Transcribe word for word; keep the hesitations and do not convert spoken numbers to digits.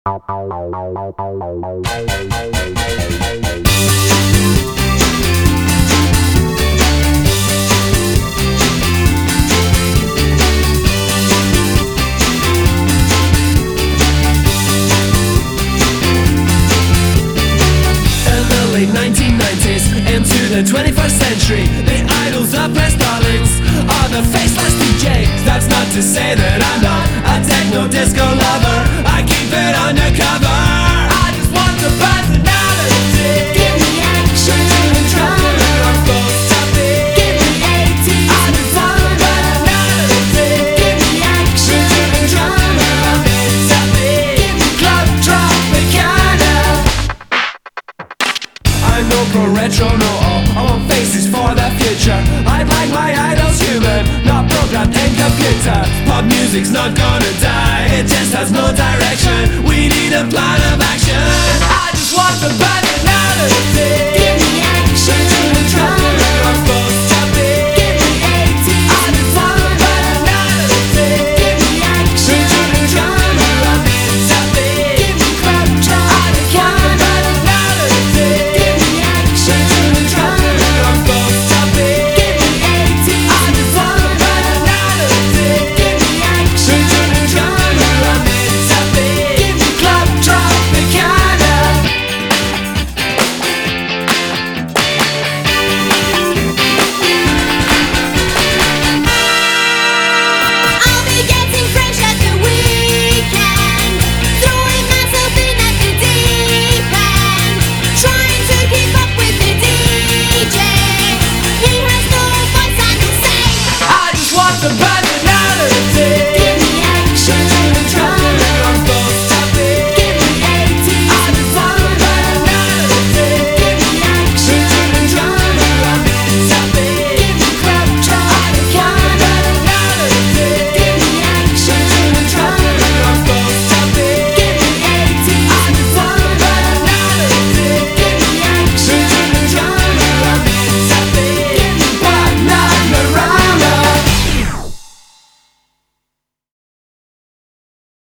nineteen nineties into the twenty-first century, the idols of press darlings are the faceless D Js. That's not to say that I'm not a techno disco lover. I keep it undercover. I just want the personality. Give me action and drama. I'm supposed to be. Give me eighties I and just want the fun. personality. Give me action and drama. I'm meant to be. Give me club Tropicana. I'm no pro retro, no all. I want faces for the future. I'd like my idols human, not programmed in computers. Pop music's not gonna die, it just has no direction.